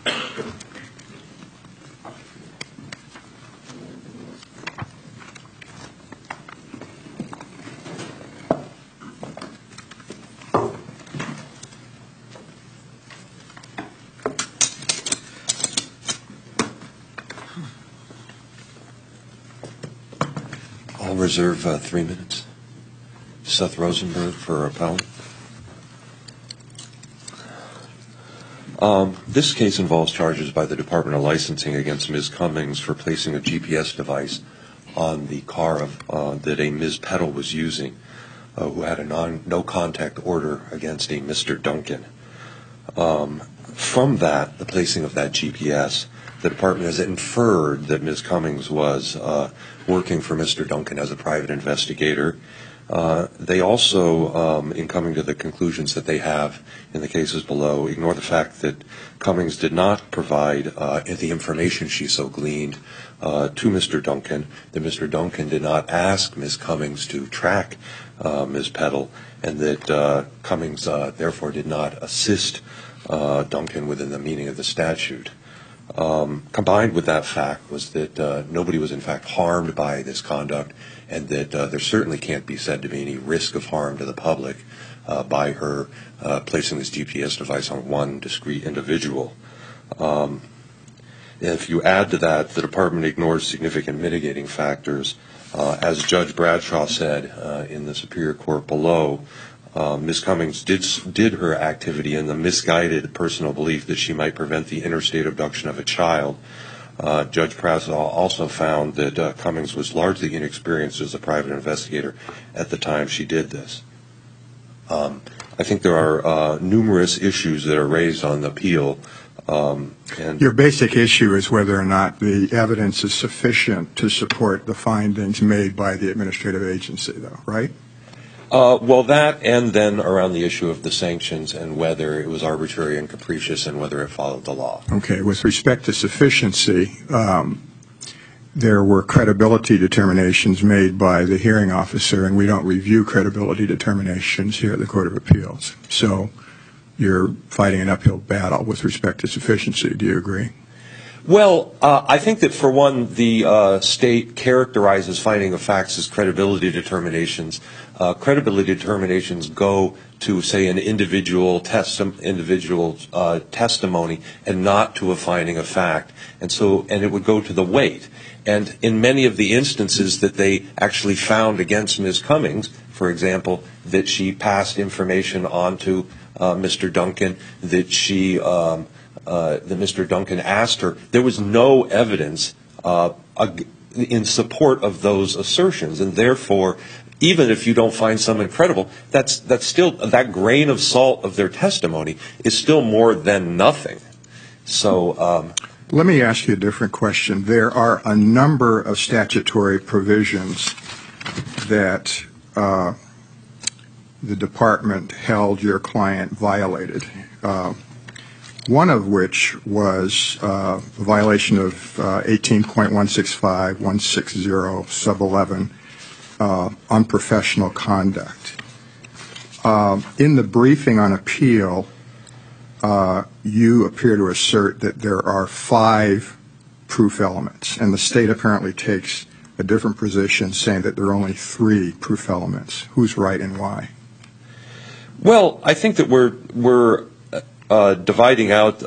I'll reserve 3 minutes. Seth Rosenberg for appellant. This case involves charges by the Department of Licensing against Ms. Cummings for placing a GPS device on the car that a Ms. Peddle was using, who had a no contact order against a Mr. Duncan. From that, the placing of that GPS, the department has inferred that Ms. Cummings was working for Mr. Duncan as a private investigator. They also, in coming to the conclusions that they have in the cases below, ignore the fact that Cummings did not provide the information she so gleaned to Mr. Duncan, that Mr. Duncan did not ask Ms. Cummings to track Ms. Peddle, and that Cummings therefore did not assist Duncan within the meaning of the statute. Combined with that fact was that nobody was in fact harmed by this conduct, and that there certainly can't be said to be any risk of harm to the public by her placing this GPS device on one discrete individual. If you add to that, the department ignores significant mitigating factors. As Judge Bradshaw said in the Superior Court below, Ms. Cummings did her activity in the misguided personal belief that she might prevent the interstate abduction of a child. Judge Bradshaw also found that Cummings was largely inexperienced as a private investigator at the time she did this. I think there are numerous issues that are raised on the appeal. And your basic issue is whether or not the evidence is sufficient to support the findings made by the administrative agency, though, right? Well, that, and then around the issue of the sanctions and whether it was arbitrary and capricious and whether it followed the law. Okay. With respect to sufficiency, there were credibility determinations made by the hearing officer, and we don't review credibility determinations here at the Court of Appeals. So you're fighting an uphill battle with respect to sufficiency. Do you agree? Well, I think that, for one, the state characterizes finding of facts as credibility determinations. Credibility determinations go to, say, an individual testimony and not to a finding of fact. And it would go to the weight. And in many of the instances that they actually found against Ms. Cummings, for example, that she passed information on to Mr. Duncan, that Mr. Duncan asked her, there was no evidence in support of those assertions. And therefore, even if you don't find some incredible, that's still, that grain of salt of their testimony is still more than nothing. So let me ask you a different question. There are a number of statutory provisions that the department held your client violated. One of which was a violation of 18.165, 160, sub 11, unprofessional conduct. In the briefing on appeal, you appear to assert that there are 5 proof elements, and the state apparently takes a different position, saying that there are only 3 proof elements. Who's right and why? Well, I think that we're dividing out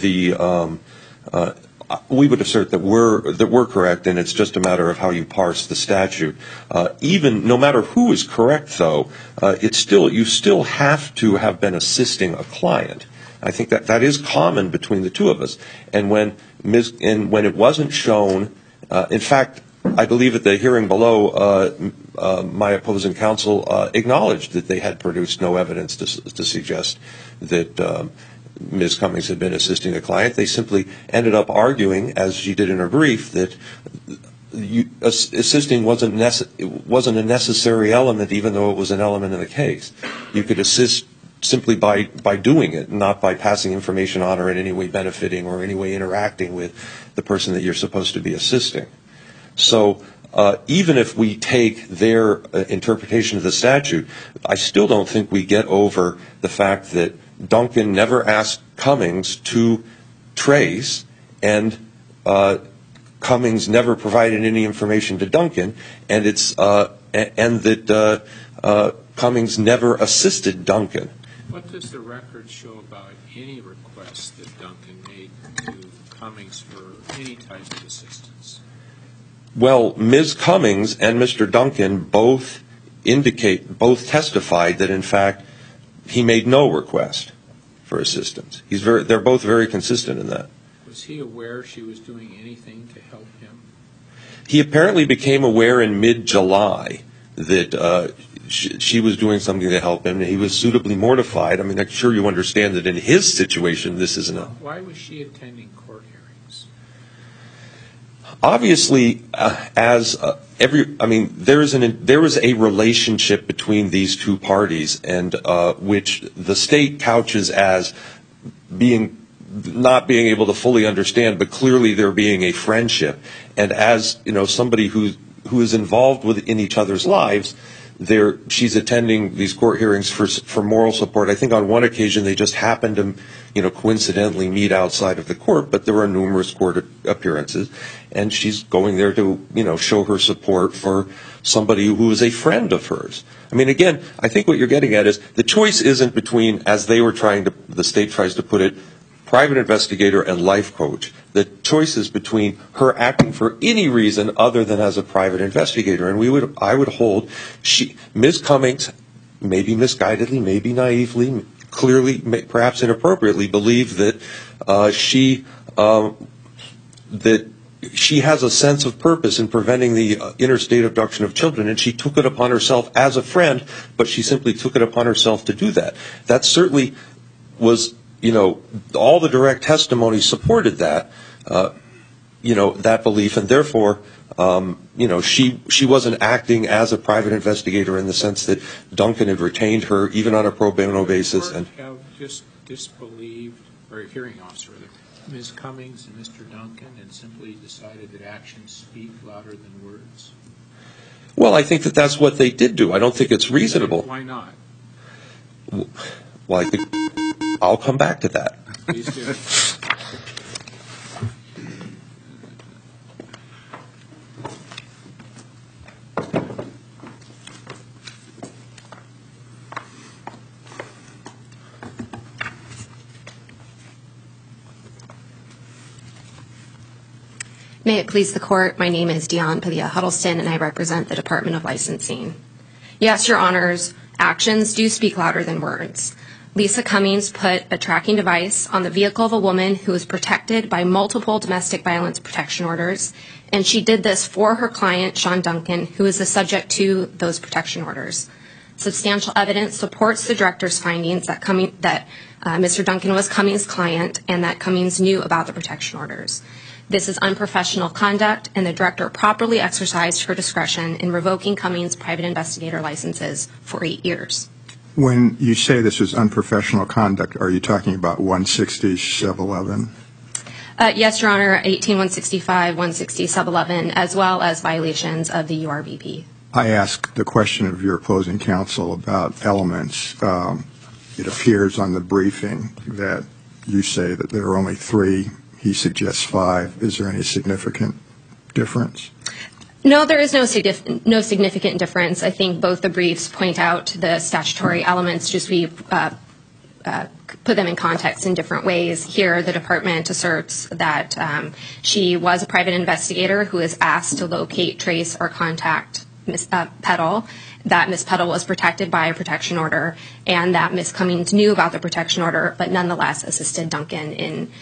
we would assert that we're correct, and it's just a matter of how you parse the statute. Even no matter who is correct, though, you still have to have been assisting a client. I think that is common between the two of us. And when it wasn't shown, in fact, I believe at the hearing below, my opposing counsel acknowledged that they had produced no evidence to suggest that Ms. Cummings had been assisting a client. They simply ended up arguing, as she did in her brief, that assisting wasn't a necessary element, even though it was an element in the case. You could assist simply by doing it, not by passing information on or in any way benefiting or any way interacting with the person that you're supposed to be assisting. So even if we take their interpretation of the statute, I still don't think we get over the fact that Duncan never asked Cummings to Trace, and Cummings never provided any information to Duncan, and that Cummings never assisted Duncan. What does the record show about any request that Duncan made to Cummings for any type of assistance? Well, Ms. Cummings and Mr. Duncan both testified that, in fact, he made no request for assistance. They're both very consistent in that. Was he aware she was doing anything to help him? He apparently became aware in mid-July that she was doing something to help him, and he was suitably mortified. I mean, I'm sure you understand that in his situation, this isn't a... Why was she attending court hearings? Obviously, there is a relationship between these two parties, and which the state couches as not being able to fully understand, but clearly there being a friendship. And as somebody who is involved in each other's lives, she's attending these court hearings for moral support. I think on one occasion they just happened to coincidentally meet outside of the court, but there were numerous court appearances, and she's going there to show her support for somebody who is a friend of hers. I mean, again, I think what you're getting at is the choice isn't between, as the state tries to put it, private investigator and life coach. The choice is between her acting for any reason other than as a private investigator. And I would hold Ms. Cummings, maybe misguidedly, maybe naively, clearly, perhaps inappropriately, believed that she has a sense of purpose in preventing the interstate abduction of children, and she took it upon herself as a friend, but she simply took it upon herself to do that. That certainly was, all the direct testimony supported that, that belief, and therefore, she wasn't acting as a private investigator in the sense that Duncan had retained her, even on a pro bono basis. And have just disbelieved, or a hearing officer, Ms. Cummings and Mr. Duncan, and simply decided that actions speak louder than words? Well, I think that's what they did do. I don't think it's reasonable. Why not? Well, I'll come back to that. Please do. May it please the court, my name is Dion Padilla Huddleston, and I represent the Department of Licensing. Yes, Your Honors, actions do speak louder than words. Lisa Cummings put a tracking device on the vehicle of a woman who was protected by multiple domestic violence protection orders, and she did this for her client, Sean Duncan, who is the subject to those protection orders. Substantial evidence supports the director's findings that Mr. Duncan was Cummings' client and that Cummings knew about the protection orders. This is unprofessional conduct, and the director properly exercised her discretion in revoking Cummings' private investigator licenses for 8 years. When you say this is unprofessional conduct, are you talking about 160 sub 11? Yes, Your Honor, 18165, 160 sub 11, as well as violations of the URBP. I asked the question of your opposing counsel about elements. It appears on the briefing that you say that there are only 3. He suggests 5. Is there any significant difference? No, there is no significant difference. I think both the briefs point out the statutory elements, just we put them in context in different ways. Here, the department asserts that she was a private investigator who was asked to locate, trace, or contact Ms. Petal, that Ms. Petal was protected by a protection order, and that Ms. Cummings knew about the protection order, but nonetheless assisted Duncan in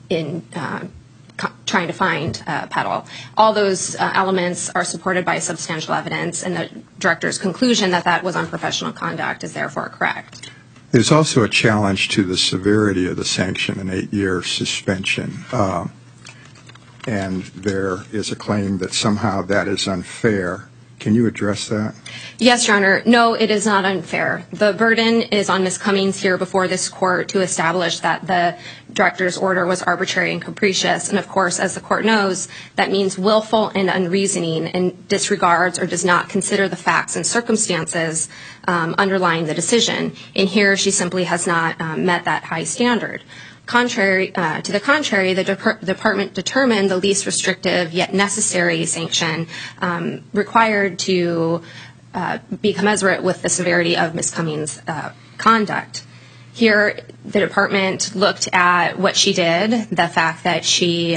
trying to find Petal. All those elements are supported by substantial evidence, and the director's conclusion that that was unprofessional conduct is therefore correct. There's also a challenge to the severity of the sanction, an 8-year suspension, and there is a claim that somehow that is unfair. Can you address that? Yes, Your Honor. No, it is not unfair. The burden is on Ms. Cummings here before this court to establish that the director's order was arbitrary and capricious. And, of course, as the court knows, that means willful and unreasoning and disregards or does not consider the facts and circumstances underlying the decision. And here she simply has not met that high standard. To the contrary, the department determined the least restrictive yet necessary sanction required to be commensurate with the severity of Ms. Cummings' conduct. Here, the department looked at what she did, the fact that she,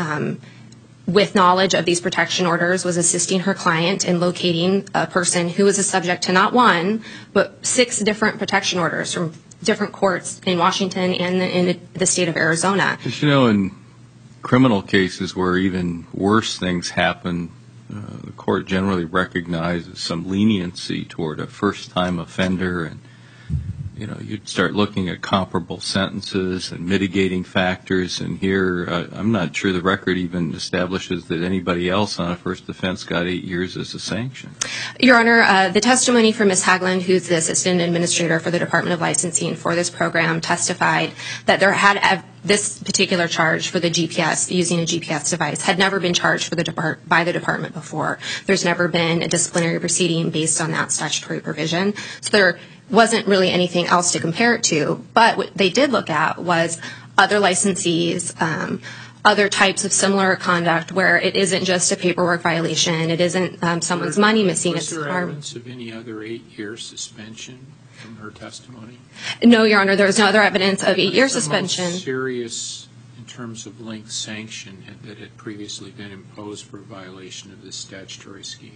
with knowledge of these protection orders, was assisting her client in locating a person who was a subject to not one, but 6 different protection orders from different courts in Washington and in the state of Arizona. But, you know, in criminal cases where even worse things happen, the court generally recognizes some leniency toward a first-time offender, and you know, you'd start looking at comparable sentences and mitigating factors, and here I'm not sure the record even establishes that anybody else on a first offense got 8 years as a sanction. Your Honor, the testimony from Ms. Haglund, who's the assistant administrator for the Department of Licensing for this program, testified that there had this particular charge for the GPS, using a GPS device, had never been charged by the department before. There's never been a disciplinary proceeding based on that statutory provision. So there wasn't really anything else to compare it to. But what they did look at was other licensees, other types of similar conduct where it isn't just a paperwork violation, it isn't someone's money missing. Was there evidence of any other 8-year suspension from her testimony? No, Your Honor, there was no other evidence of 8-year suspension. What's the most serious in terms of length sanction that had previously been imposed for a violation of this statutory scheme?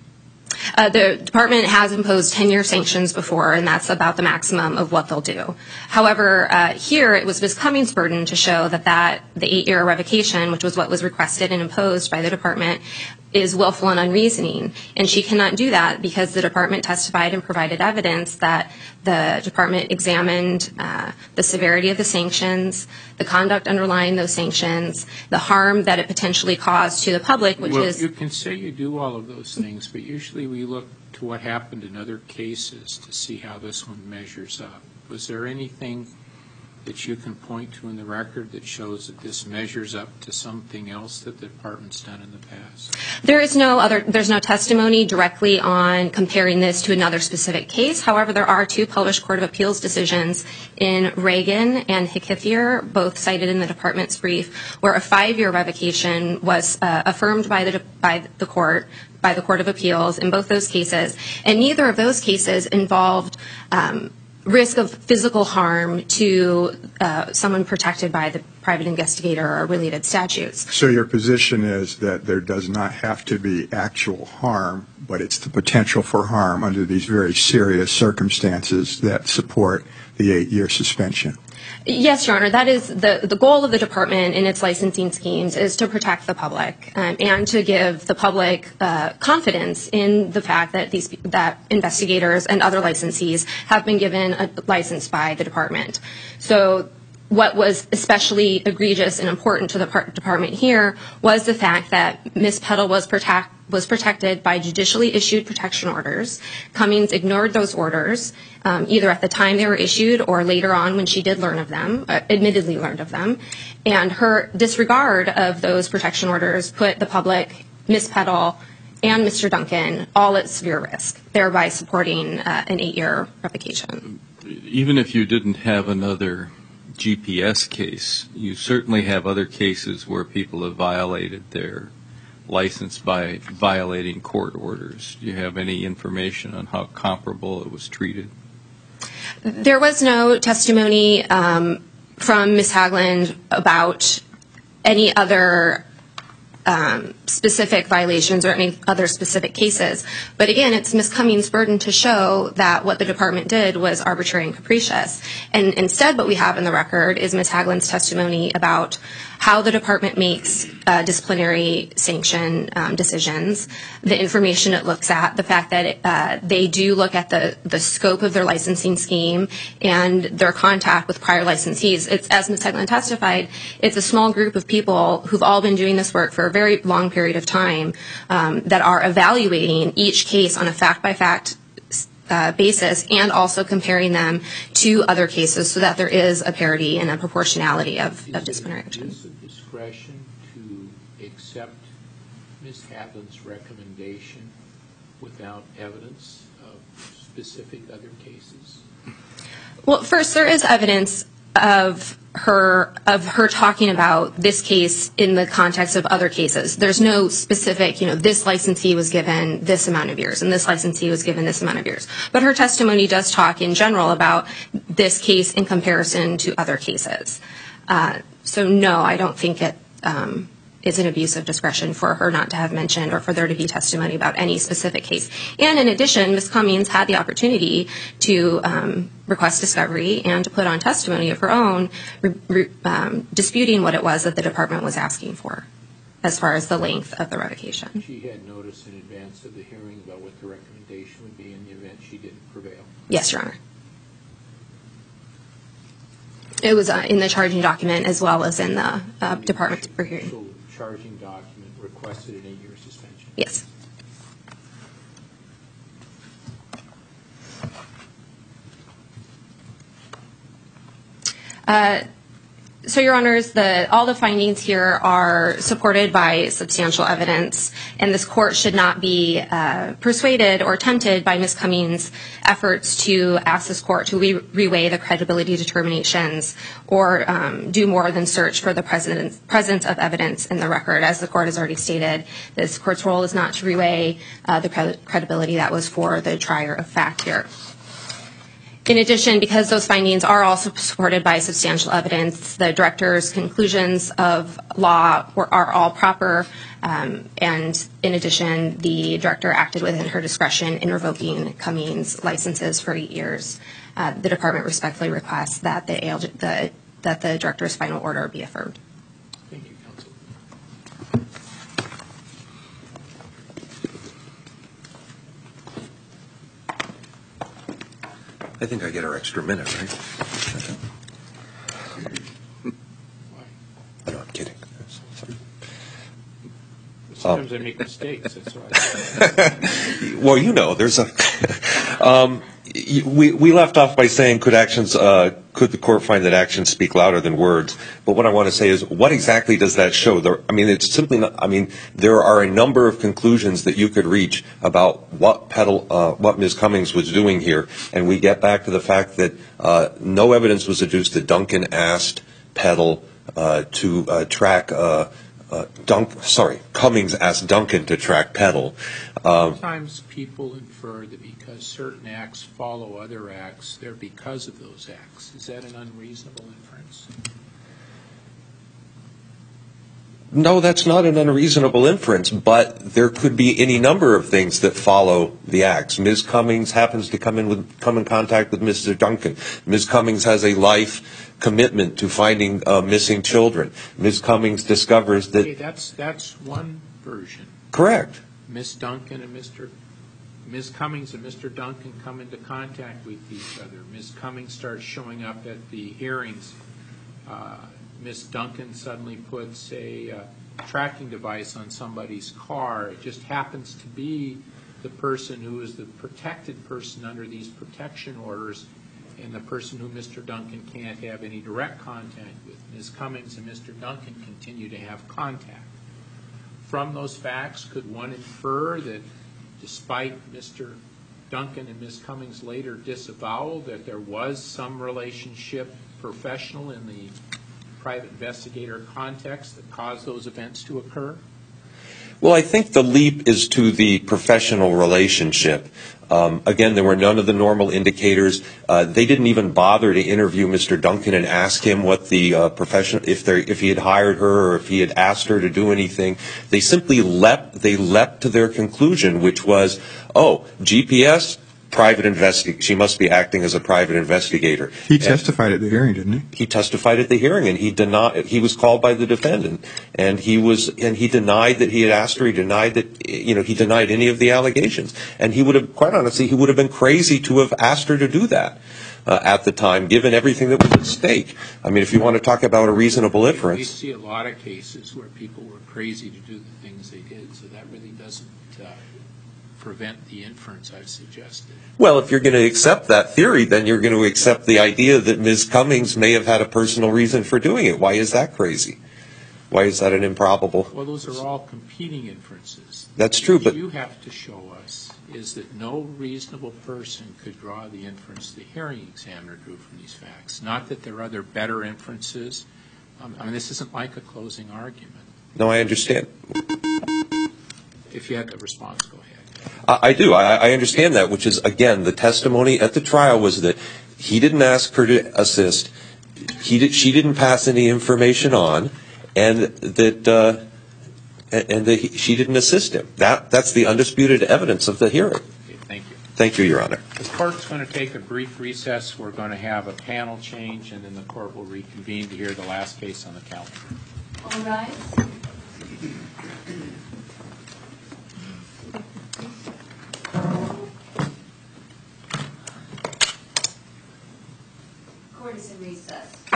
The department has imposed 10-year sanctions before, and that's about the maximum of what they'll do. However, here it was Ms. Cummings' burden to show that the 8-year revocation, which was what was requested and imposed by the department, is willful and unreasoning. And she cannot do that because the department testified and provided evidence that the department examined the severity of the sanctions, the conduct underlying those sanctions, the harm that it potentially caused to the public, which is... Well, you can say you do all of those things, but usually we look to what happened in other cases to see how this one measures up. Was there anything that you can point to in the record that shows that this measures up to something else that the department's done in the past? There's no testimony directly on comparing this to another specific case. However, there are 2 published Court of Appeals decisions in Reagan and Hickithier, both cited in the department's brief, where a 5-year revocation was affirmed by the Court of Appeals in both those cases. And neither of those cases involved risk of physical harm to someone protected by the private investigator or related statutes. So your position is that there does not have to be actual harm, but it's the potential for harm under these very serious circumstances that support the 8-year suspension. Yes, Your Honor. That is the goal of the department in its licensing schemes, is to protect the public and to give the public confidence in the fact that that investigators and other licensees have been given a license by the department. So what was especially egregious and important to the department here was the fact that Ms. Petal was protected by judicially issued protection orders. Cummings ignored those orders, either at the time they were issued or later on when she did learn of them, admittedly learned of them. And her disregard of those protection orders put the public, Ms. Petal, and Mr. Duncan all at severe risk, thereby supporting an 8-year revocation. Even if you didn't have another GPS case, you certainly have other cases where people have violated their license by violating court orders. Do you have any information on how comparable it was treated? There was no testimony from Ms. Haglund about any other specific violations or any other specific cases. But again, it's Ms. Cummings' burden to show that what the department did was arbitrary and capricious. And instead what we have in the record is Ms. Haglund's testimony about how the department makes disciplinary sanction decisions, the information it looks at, the fact that they do look at the scope of their licensing scheme and their contact with prior licensees. It's, as Ms. Haglund testified, it's a small group of people who've all been doing this work for a very long period of time that are evaluating each case on a fact-by-fact basis and also comparing them to other cases so that there is a parity and a proportionality of disciplinary action. Is it use of discretion to accept Ms. Haglund's recommendation without evidence of specific other cases? Well, first, there is evidence of her talking about this case in the context of other cases. There's no specific, this licensee was given this amount of years and this licensee was given this amount of years. But her testimony does talk in general about this case in comparison to other cases. So no, I don't think it is an abuse of discretion for her not to have mentioned or for there to be testimony about any specific case. And in addition, Ms. Cummings had the opportunity to request discovery and to put on testimony of her own, disputing what it was that the department was asking for as far as the length of the revocation. She had notice in advance of the hearing about what the recommendation would be in the event she didn't prevail. Yes, Your Honor. It was in the charging document as well as in the department for hearing. The charging document requested an 8-year suspension. Yes. So, Your Honors, all the findings here are supported by substantial evidence, and this court should not be persuaded or tempted by Ms. Cummings' efforts to ask this court to reweigh the credibility determinations or do more than search for the presence of evidence in the record. As the court has already stated, this court's role is not to reweigh the credibility that was for the trier of fact here. In addition, because those findings are also supported by substantial evidence, the director's conclusions of law are all proper, and in addition, the director acted within her discretion in revoking Cummings' licenses for 8 years. The department respectfully requests that the director's final order be affirmed. Thank you, counsel. I think I get our extra minute, right? Why? No, I'm kidding. Sorry. Sometimes I make mistakes. That's why. Well, there's a. We left off by saying, could the court find that actions speak louder than words? But what I want to say is, what exactly does that show? It's simply not. There are a number of conclusions that you could reach about what Ms. Cummings was doing here, and we get back to the fact that no evidence was adduced that Duncan asked Peddle to track. Cummings asked Duncan to track Peddle. Sometimes people infer that because certain acts follow other acts, they're because of those acts. Is that an unreasonable inference? No, that's not an unreasonable inference, but there could be any number of things that follow the acts. Ms. Cummings happens to come in contact with Mr. Duncan. Ms. Cummings has a life commitment to finding missing children. Ms. Cummings discovers that. Okay, that's one version. Correct. Ms. Cummings and Mr. Duncan come into contact with each other. Ms. Cummings starts showing up at the hearings. Ms. Duncan suddenly puts a tracking device on somebody's car. It just happens to be the person who is the protected person under these protection orders and the person who Mr. Duncan can't have any direct contact with. Ms. Cummings and Mr. Duncan continue to have contact. From those facts, could one infer that despite Mr. Duncan and Ms. Cummings' later disavowal that there was some relationship professional in the private investigator context that caused those events to occur? Well, I think the leap is to the professional relationship. Again, there were none of the normal indicators. They didn't even bother to interview Mr. Duncan and ask him what the professional, if he had hired her or if he had asked her to do anything. They simply leapt to their conclusion, which was, GPS, private investigator. She must be acting as a private investigator. He testified at the hearing, didn't he? He testified at the hearing, and he was called by the defendant, and he denied that he had asked her. He denied that, he denied any of the allegations, and he would have, quite honestly, he would have been crazy to have asked her to do that at the time, given everything that was at stake. If you want to talk about a reasonable inference. We see a lot of cases where people were crazy to do the things they did, so that really doesn't prevent the inference I've suggested. Well, if you're going to accept that theory, then you're going to accept the idea that Ms. Cummings may have had a personal reason for doing it. Why is that crazy? Why is that an improbable? Well, those are all competing inferences. That's true, What but you have to show us is that no reasonable person could draw the inference the hearing examiner drew from these facts. Not that there are other better inferences. I mean, this isn't like a closing argument. no, I understand. If you have a response, go ahead. I do. I understand that, which is, again, the testimony at the trial was that he didn't ask her to assist, she didn't pass any information on, and that she didn't assist him. That's the undisputed evidence of the hearing. Okay, thank you. Thank you, Your Honor. The court's going to take a brief recess. We're going to have a panel change, and then the court will reconvene to hear the last case on the calendar. All rise. Court is in recess.